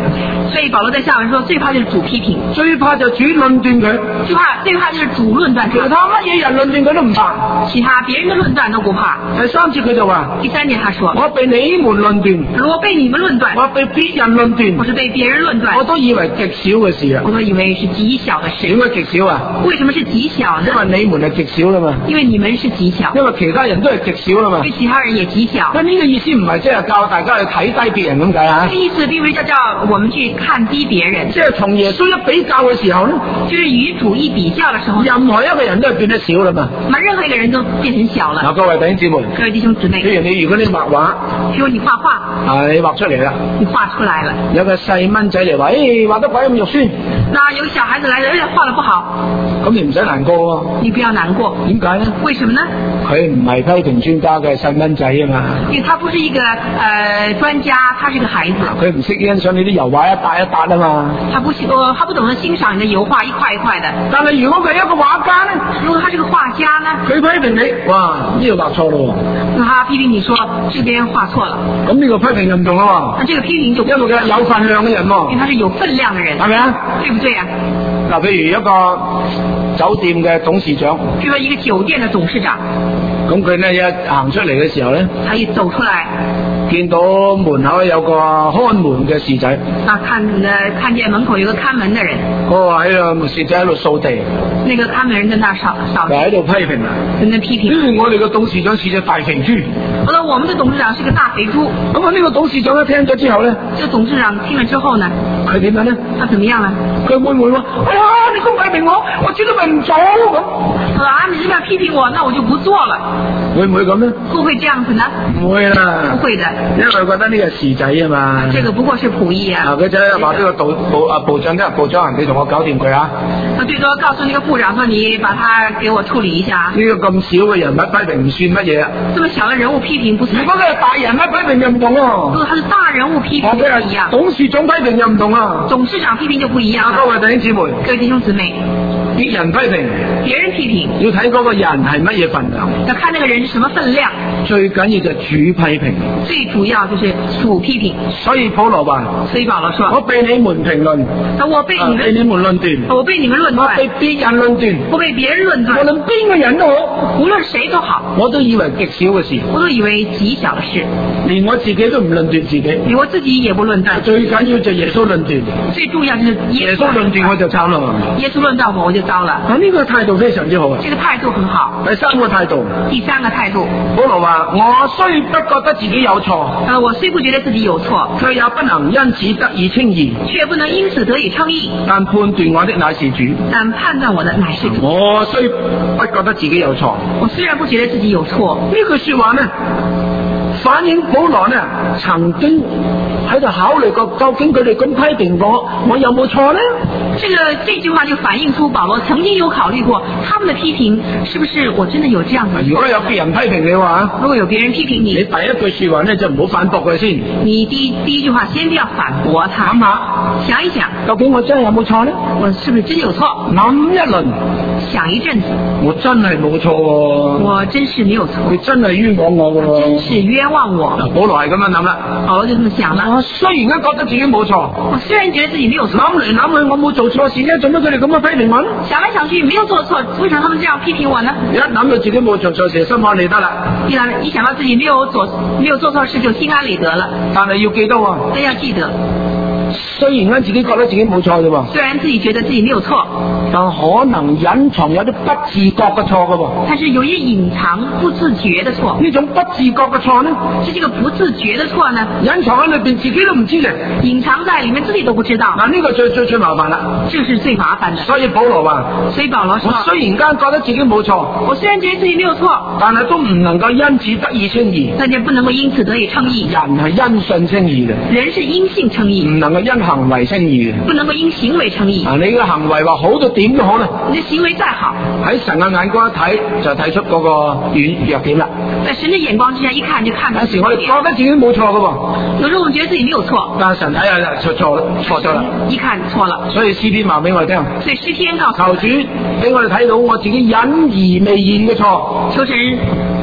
所以保羅在下文說，最怕就是主批評， 最怕就主論斷佢， 最怕最怕就是主論斷其他乜嘢人論斷佢都唔怕， 其他別人的論斷都不怕。 第三節佢就話， 第三節他說， 我被你們論斷， 如果被你們論斷， 我被別人論斷， 或是被別人論斷， 我都以為極小嘅事啊。 我都以為是極小的事。 點解極小啊？ 為什麼是極小呢？ 因為你們係極小啦嘛。 因為你們是極小。 因為其他人都係極小啦嘛。 因為其他人也極小。 咁呢個意思唔係即係教大家去睇低別人咁解啊？ 這個意思並不是叫叫我們去看低別人。 即係從耶穌一比較嘅時候呢， 就是與主一比較嘅時候， 任何一個人都係變得小啦嘛。 那任何一個人都變成小了。 嗱，各位弟兄姊妹， 各位弟兄姊妹， 譬如你如果你畫畫， 譬如你畫畫， 啊，你畫出嚟啦， 你畫出來了， 有個細蚊仔嚟話，誒、欸，畫得鬼咁肉酸。 那有個小孩子來了，誒，畫得不好， 咁你唔使難過喎。 你不要難過。 點解呢？ 為什麼呢？ 佢唔係批評專家嘅細蚊仔啊嘛。 因為他不是一個呃專家，他是個孩子。 佢唔識欣賞你啲油畫一笪一笪啊嘛。 他不識，呃，他不懂得欣賞你的油畫一塊一塊的。 但係如果佢係一個畫家呢？ 如果他是個畫家呢？ 佢批評你，哇，呢度畫錯咯。 那他批評你說這邊畫錯了。 咁呢個批評就唔同啦喎。 那這個批評就因為佢有份量嘅人喎。 因為他是有分量嘅人。 係咪啊？ 對唔對啊？ 嗱，譬如一個酒店嘅董事長， 譬如一個酒店嘅董事長， 咁佢呢一行出嚟嘅時候咧， 他一走出來， 見到門口有個看門嘅侍仔， 啊，看呃看見門口有個看門嘅人， 嗰個喺度侍仔喺度掃地， 那個看門人在那掃掃地， 就喺度批評啦， 在那批評。 嗯，我哋個董事長是隻大肥豬。 我說我們的董事長是個大肥豬。 咁啊，呢個董事長一聽咗之後咧， 這個董事長聽了之後呢， 佢點樣咧？ 他怎麼樣呢？ 佢會唔會話，哎呀，你咁批評我，我知道咪唔做咁？ 啊，你這樣批評我，那我就不做了。 會唔會咁咧？ 會不會這樣子呢？ 唔會啦， 不會的， 因為覺得呢個係侍仔啊嘛。 這個不過是僕役啊。 啊，佢就話呢個部部啊部長，即係部長，你同我搞掂佢啊。 他最多告訴那個部長說，你把他給我處理一下。 呢個咁小嘅人物批評唔算乜嘢啊。 這麼小嘅人物批評不算。 如果佢係大人物批評就唔同咯。 如果他是大人物批評就不一樣。 董事長批評就唔同啊。 董事長批評就不一樣。 各位弟兄姊妹， 各位弟兄姊妹， 別人批評， 別人批評， 要睇嗰個人係乜嘢份量。 要看那個人是什麼分量。 最緊要就係主批評。 最主要就是主批評。 所以保羅話， 所以保羅說， 我被你們評論， 我被你們， 被你們論斷， 我被你們論斷， 我被別人論斷， 我被別人論斷， 無論邊個人都好， 無論誰都好， 我都以為極小嘅事， 我都以為極小的事， 連我自己都唔論斷自己， 連我自己也不論斷。 最緊要就耶穌論斷， 最重要就是耶穌論斷我就慘啦。 耶穌論斷我我就糟了。 啊，呢個態度非常之好啊！ 這個態度很好。 第三個態度， 第三個態度， 保羅話：我雖不覺得自己有錯， 呃，我雖不覺得自己有錯， 卻也不能因此得以稱義， 卻不能因此得以稱義。 但判斷我的乃是主， 但判斷我的乃是主。 我雖不覺得自己有錯， 我雖然不覺得自己有錯， 呢句說話呢，反映保羅呢曾經喺度考慮過，究竟佢哋咁批評我，我有冇錯呢？ 這個這句話就反映出保羅曾經有考慮過，他們的批評是不是我真的有這樣子？ 如果有別人批評你話， 如果有別人批評你， 你第一句說話呢就唔好反駁佢先。 你第一第一句話先不要反駁他， 諗下， 想一想， 究竟我真係有冇錯呢？ 我是不是真有錯？ 諗一輪， 想一陣子， 我真係冇錯喎， 我真是沒有錯， 你真係冤枉我噶喎， 真是冤枉我。 保羅係咁樣諗啦， 保羅就這麼想啦。 我雖然而家覺得自己冇錯， 我雖然覺得自己沒有錯， 諗嚟諗去我冇做錯事啫，做乜佢哋咁樣批評我呢？ 想來想去沒有做錯，為什麼他們這樣批評我呢？ 一諗到自己冇做錯事，心安理得啦。 一諗一想到自己沒有做沒有做錯事，就心安理得了。 但係要記得喎， 但要記得， 雖然咧自己覺得自己冇錯嘅喎， 雖然自己覺得自己沒有錯， 但可能隱藏有啲不自覺嘅錯嘅喎。 但是有些隱藏不自覺的錯。 呢種不自覺嘅錯呢？ 是這個不自覺的錯呢？ 隱藏喺裏邊，自己都唔知嘅。 隱藏在裏面，自己都不知道。 嗱，呢個最最最麻煩啦。 這是最麻煩的。 所以保羅話， 所以保羅說， 我雖然間覺得自己冇錯， 我雖然覺得自己沒有錯， 但係都唔能夠因此得以稱義。 但係不能夠因此得以稱義。 人係因信稱義嘅， 人是因信稱義， 唔能夠因行為稱義嘅， 不能夠因行為稱義。 啊，你嘅行為話好到點都好啦， 你的行為再好， 喺神嘅眼光一睇就睇出嗰個軟弱點啦。 在神的眼光之下一看就看到。 有時我哋覺得自己冇錯嘅喎， 有時候我們覺得自己沒有錯， 但係神睇下就錯啦，錯咗啦， 一看錯了。 所以詩篇話俾我哋聽， 所以詩篇告訴求主俾我哋睇到我自己隱而未現嘅錯， 求神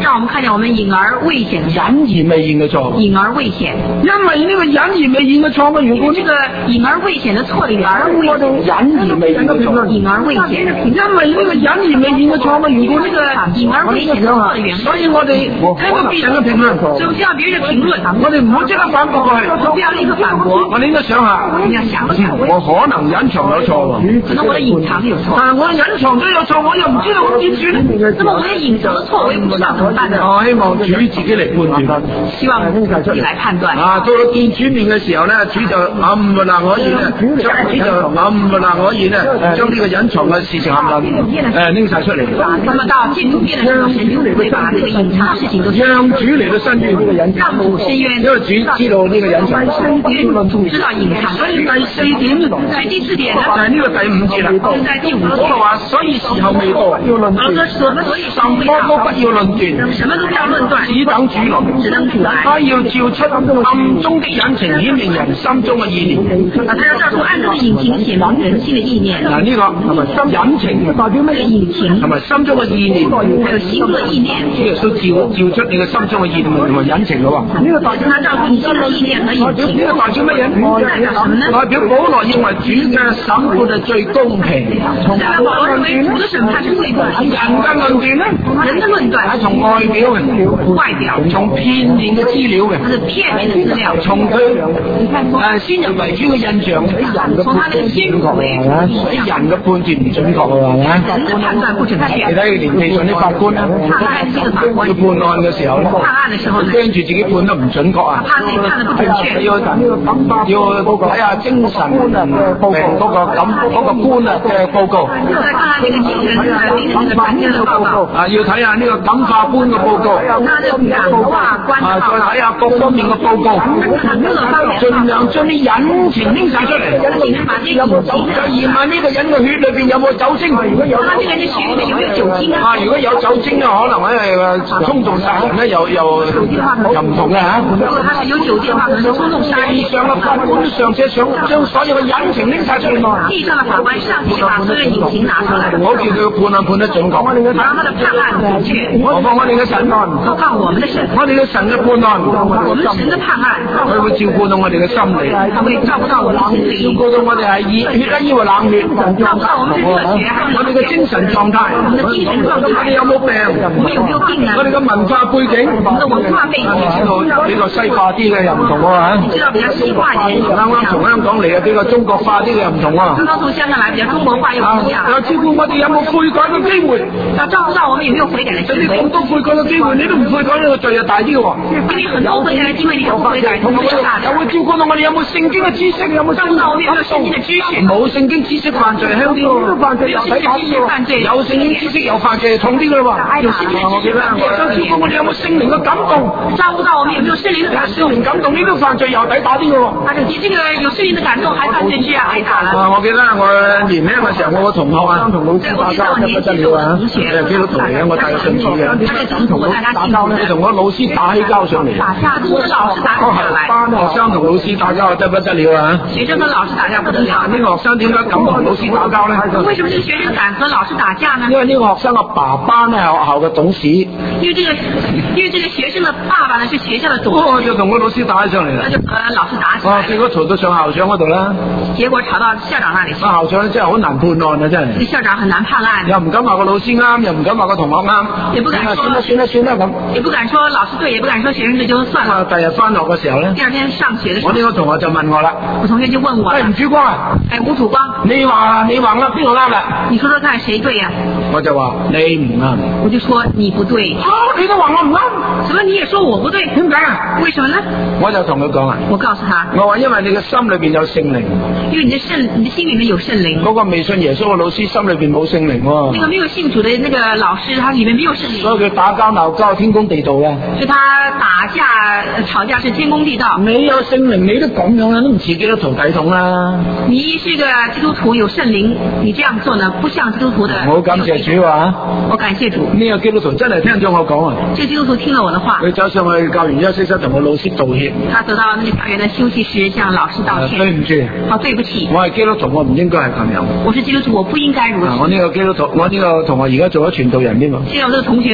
讓我們看見我們隱而未顯的隱而未現嘅錯。 隱而未顯， 因為呢個隱而未現嘅錯嘅緣故， 這個隱而未顯的錯裏面， 我哋隱而未現嘅錯， 隱而未顯， 因為呢個隱而未現嘅錯嘅緣故， 這個隱而未顯的錯的緣故， 所以我哋聽到別人嘅評論， 所以我聽到別人嘅評論， 我哋唔好即刻反駁過去， 不要立刻反駁， 我哋應該想下， 你要想一想， 我可能隱藏有錯喎， 可能我的隱藏有錯， 但係我隱藏咗有錯，我又唔知道咁點算咧？ 那麼我的隱藏的錯，我又不知道怎麼辦呢？ 我希望主自己嚟判斷， 希望自己來判斷。 啊，到咗見主面嘅時候咧，主就暗嘅啦，可以咧，主就暗嘅啦，可以咧，將呢個隱藏嘅事情冚唪唥誒拎晒出嚟。 那麼到見主面嘅時候，神就會把這個隱藏嘅事情都讓主嚟到伸冤， 讓主伸冤， 因為主知道呢個隱藏， 主知道隱藏。 所以第四點， 所以第四點呢， 就係呢個第五節啦。 就在第五節。 我話，所以時候未到，要論斷，什麼都不要論斷， 什麼都不要論斷， 只等主來， 只等主來。 他要照出暗中的隱情，顯明人心中嘅意念。 啊，他要照出暗中的隱情，顯明人心的意念。 嗱，呢個係咪隱情代表咩？ 隱情係咪心中嘅意念？ 還有心中的意念。 耶穌照照出你嘅心中嘅意念同埋隱情嘅喎。呢個代表他照出你心中的意念和隱情。 呢個代表乜嘢？ 代表什麼呢？ 代表保羅認為主嘅審判係最公平。從保羅認為主的審判是最公平。 人嘅論斷呢？ 人的論斷係從外表嘅， 外表， 從片面嘅資料嘅， 它是片面的資料， 從佢誒先入為主嘅印象， 從他的先入為主嘅印象， 啲人嘅判斷唔準確係咪？ 人的判斷不準確。 你睇連地上啲法官咧，要判案嘅時候咧， 判案嘅時候呢， 驚住自己判得唔準確啊， 怕自己判得不準確， 要要睇下精神病嗰個感嗰個官啊嘅報告， 再看下呢個精神病人嘅專家嘅報告， 啊要睇下呢個感化官嘅報告， 他的感化官啊再睇下各方面嘅報告，盡量將啲隱情拎晒出嚟，再驗下呢個人嘅血裏邊有冇酒精，如果有， 他這個人的血裏面有沒有酒精啊？ 啊如果有酒精咧，可能咧衝動殺人咧又又又唔同嘅嚇。 如果他是有酒精嘅話，可能是衝動殺人。 地上嘅法官尚且想將所有嘅隱情拎晒出嚟， 地上嘅法官尚且把所有隱情拿出來， 我叫佢判案判得準確， 好讓他的判案準確。 何況我哋嘅神案， 何況我們的神， 我哋嘅神嘅判案， 我們神的判案， 佢會照顧到我哋嘅心理， 他會照顧到我們的心理， 照顧到我哋係熱血啊，抑或冷血， 照顧到我們的熱血， 我哋嘅精神狀態， 我們的精神狀態， 我哋有冇病， 我們有沒有病啊？ 我哋嘅文化背景， 我們的文化背景， 知道比較西化啲嘅又唔同喎嚇， 你知道比較西化啲嘅， 啱啱從香港嚟嘅比較中國化啲嘅又唔同喎， 剛剛從香港來比較中國化又唔一樣， 又照顧我哋有冇悔改嘅機會， 要照顧到我們有沒有悔改嘅機會， 咁多悔改嘅機會，你都唔悔改，呢個罪就大啲嘅喎， 因為很多悔改嘅機會，你不悔改，同樣大。 又會照顧到我哋有冇聖經嘅知識，有冇照顧到我們有沒有聖經嘅知識， 冇聖經知識犯罪輕啲喎，犯罪又睇下啲喎，有聖經知識又犯罪重啲嘅喎，有聖經知識犯罪，照顧我哋有冇聖靈嘅感動， 照顧到我們有沒有聖靈嘅感動， 聖靈感動呢啲犯罪又抵打啲嘅喎， 而且你這個有聖靈嘅感動，還犯罪之啊，挨打了。 我記得我年輕嘅時候，我個同學啊，同老師打交不得了啊，誒基督徒嚟嘅，我帶佢信主嘅，同老師打交咧，同我老師打起交上嚟， 同我老師打起交來， 學生同老師打交得不得了啊！ 學生和老師打架不得了。 呢個學生點解敢同老師打交咧？ 為什麼這個學生敢和老師打架呢？ 因為呢個學生嘅爸爸呢係學校嘅董事。 因為這個，因為這個學生的爸爸呢是學校的董事。 我就同個老師打起上嚟啦。 那就和老師打起來。 哦，結果吵到上校長嗰度啦。 結果吵到校長那裡。 校長真係好難判案啊！真係。 校長很難判案。 又唔敢話個老師啱，又唔敢話個同學啱。 也不敢說。 算啦算啦算啦咁。 也不敢說老師對，也不敢說學生對，就算了。 第日翻學嘅時候咧。 第二天上學嘅時候。 我呢個同學就問我啦。 我同學就問我。 誒吳曙光啊。 誒吳曙光。 你話你話啦，邊個啱啦？ 你說說看，誰對呀？ 我就話你唔啱。 我就說你不對。 啊！你都話我唔啱。 什麼？你也說我不對？ 點解啊？ 為什麼呢？ 我就同佢講啊。 我告訴他。 我話因為你嘅心裏邊有聖靈。 因為你的聖，你的心裏面有聖靈。 嗰個未信耶穌嘅老師心裏邊冇聖靈喎。 那個沒有信主的那個老師，他裏面沒有聖靈。 所以佢打交鬧交天公地道嘅。 所以他打架吵架是天公地道。 你有聖靈，你都咁樣啦，都唔似基督徒體統啦。 你是個基督徒有聖靈，你這樣做呢，不像基督徒的。 我感謝主啊！ 我感謝主。 呢個基督徒真係聽咗我講啊！ 這個基督徒聽了我的話。 佢走上去教員休息室同個老師道歉。 他走到那個教員的休息室向老師道歉。 對唔住。 哦，對不起。 我係基督徒，我唔應該係咁樣。 我是基督徒，我不應該如此。 我呢個基督徒，我呢個同學而家做咗傳道人添嘛。 現在我這個同學做了傳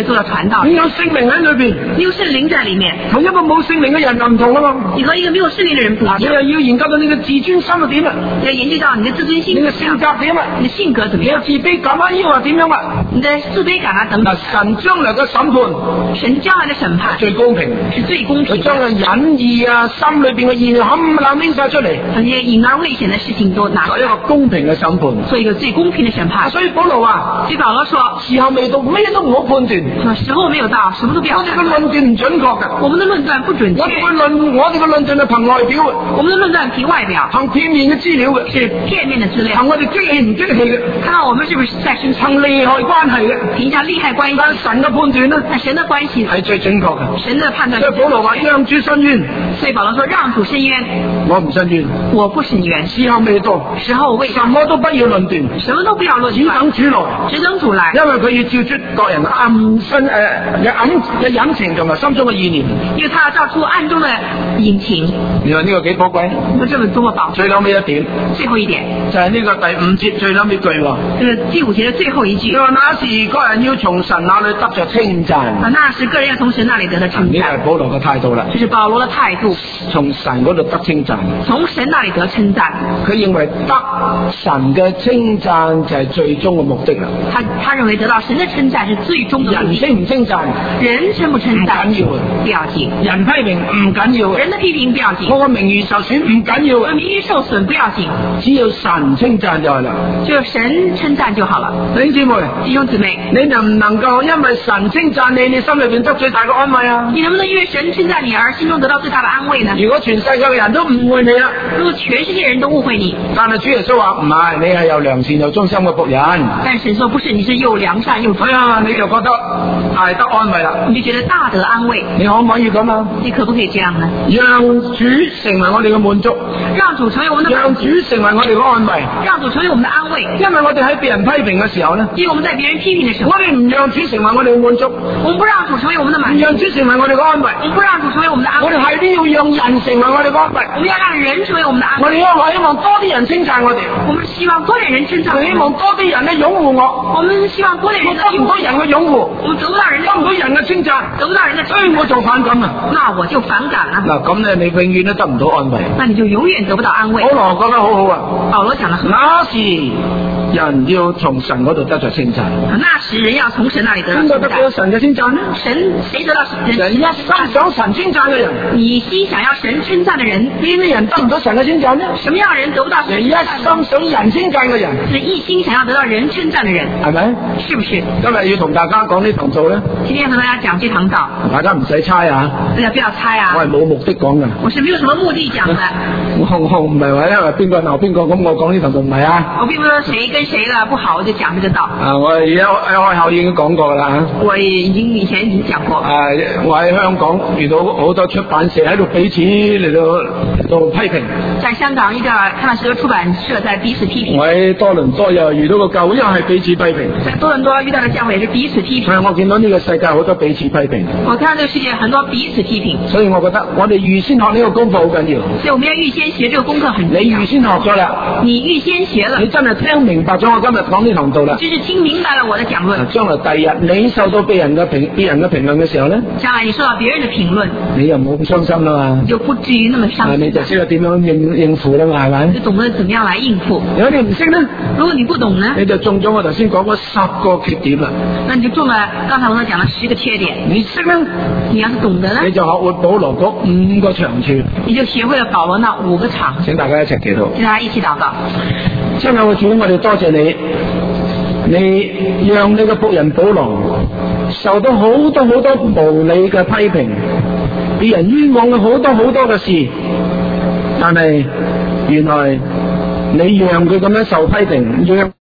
傳道。 你有聖靈喺裏邊， 你有聖靈在裏面， 同一個冇聖靈嘅人又唔同啊嘛。 你和一個沒有聖靈嘅人不一樣。 你又要研究到你嘅自尊心係點啊？ 要研究到你嘅自尊心， 你嘅性格點啊？ 你嘅性格怎麼樣？ 你嘅自卑感啊，抑或點樣啊？ 你的自卑感啊等等。 神將來嘅審判， 神將來嘅審判最公平， 是最公平。 佢將個隱意啊，心裏邊嘅意念冚唪唥拎晒出嚟， 那些隱而未顯嘅事情都拿出來， 做一個公平嘅審判， 做一個最公平嘅審判。 所以保羅話， 所以保羅說， 時候未到，咩都唔好判斷。 時候沒有到，什麼都不要判斷。 我哋嘅論斷唔準確嘅， 我們的論斷不準確。 我哋嘅論，我哋嘅論斷係憑外表嘅， 我們的論斷憑外表， 憑片面嘅資料嘅， 是片面的資料。 憑我哋激氣唔激氣嘅， 看到我們是不是在生氣？ 憑利害關係嘅， 評價利害關係。 但神嘅判斷呢？ 但神的關係係最準確嘅。 神的判斷。 所以保羅話讓主伸冤。 所以保羅說讓主伸冤。 我唔伸冤， 我不伸冤。 時候未到， 時候未到， 什麼都不要論斷， 什麼都不要論斷， 只等主來， 只等主來， 因為佢要照出各人暗身誒嘅暗嘅隱情同埋心中嘅意念， 因為他要照出暗中的隱情。 你話呢個幾寶貴？ 咁這麼多麼寶貴？ 最後尾一點， 最後一點就係呢個第五節最後尾句喎。 這個第五節的最後一句。 佢話那時各人要從神那裏得着稱讚。 啊，那時個人要從神那裏得到稱讚。 呢個係保羅嘅態度啦。 這是保羅的態度。 從神嗰度得稱讚。 從神那裏得稱讚。 佢認為得神嘅稱讚就係最終嘅目的啦。 他他認為得到神的稱讚是最終的目的。 人稱唔稱讚？ 人稱不稱讚？ 唔緊要啊， 不要緊。 人批評唔緊要。 人的批評不要緊。 我個名譽受損唔緊要。 我名譽受損不要緊。 只要神稱讚就係啦。 就神稱讚就好了。 弟兄姊妹， 弟兄姊妹， 你能唔能夠因為神稱讚你，你心裏邊得最大嘅安慰啊？ 你能不能因為神稱讚你而心中得到最大的安慰呢？ 如果全世界嘅人都誤會你啦， 如果全世界人都誤會你， 但係主耶穌話唔係，你係有良善又忠心嘅僕人。 但神說不是，你是又良善又忠心。 哎呀，你就覺得大得安慰啦， 你就覺得大得安慰。 你可唔可以咁啊？ 你可不可以這樣呢？ 讓主成為我哋嘅滿足， 讓主成為我們的讓主成為我哋嘅安慰， 讓主成為我們的安慰。 因為我哋喺別人批評嘅時候呢， 因為我們在別人批評的時候， 我哋唔讓主成為我哋嘅滿足， 我們不讓主成為我們的滿足， 唔讓主成為我哋嘅安慰， 我們不讓主成為我們的安慰。 我哋係都要讓人成為我哋嘅安慰， 我們要讓人成為我們的安慰。 我哋因為希望多啲人稱讚我哋， 我們希望多點人稱讚我們， 希望多啲人咧擁護我， 我們希望多點人得唔到人嘅擁護， 我們得不到人的得唔到人嘅稱讚， 得不到人的稱讚， 所以我就反感啊。 那我就反感了。 嗱咁咧，你永遠都得唔到安慰， 那你就永遠得不到安慰。 保羅講得好好啊， 保羅講得很好。 那時人要從神嗰度得着稱讚， 那時人要從神那裏得到邊個得到神嘅稱讚呢？ 神誰得到神？ 人一心想神稱讚嘅人， 你心想要神稱讚的人， 邊啲人得唔到神嘅稱讚呢？ 什麼樣的人得不到神？ 人一心想人稱讚嘅人， 是一心想要得到人稱讚的人， 係咪？ 是不是？ 今日要同大家講呢堂道咧， 今天和大家講這堂道， 大家唔使猜啊， 大家不要猜啊， 我係冇目的講嘅， 我是沒有什麼目的講的， 我我唔係話因為邊個鬧邊個咁，我講呢堂道唔係啊， 我並不是說誰跟誰的不好我就講這個道， 啊，我而家喺開口已經講過啦嚇， 我已經以前已經講過， 啊，我喺香港遇到好多出版社喺度彼此嚟到嚟到批評， 在香港遇到看到許多出版社在彼此批評， 我喺多倫多又遇到個教會又係彼此批評， 在多倫多遇到嘅教會也是彼此批評， 所以我見到呢個世界好多彼此批評， 我看到這個世界很多彼此批評， 所以我覺得我哋預先學呢個功課好緊要， 所以我們要預先學這個功課很重要， 你預先學咗啦， 你預先學了， 你真係聽明白咗我今日講呢堂道啦， 就是聽明白了我的講論， 將來第日你受到別人嘅評別人嘅評論嘅時候咧， 將來你受到別人的評論， 你又冇咁傷心啦嘛， 你就不至於那麼傷心， 你就知道點樣應應付啦嘛，係咪？ 就懂得怎麼樣來應付。 如果你唔識咧， 如果你不懂呢， 你就中咗我頭先講嗰十個缺點啦。 那你就中了剛才我講了十個缺點。 你識咧， 你要是懂得呢， 你就學會保羅嗰五個長處， 你就學會了保羅那五個長處。 請大家一齊祈禱， 請大家一起禱告。 親愛嘅主，我哋多謝你，你讓你嘅僕人保羅受到好多好多無理嘅批評，別人冤枉嘅好多好多嘅事，但係原來你讓佢咁樣受批評，讓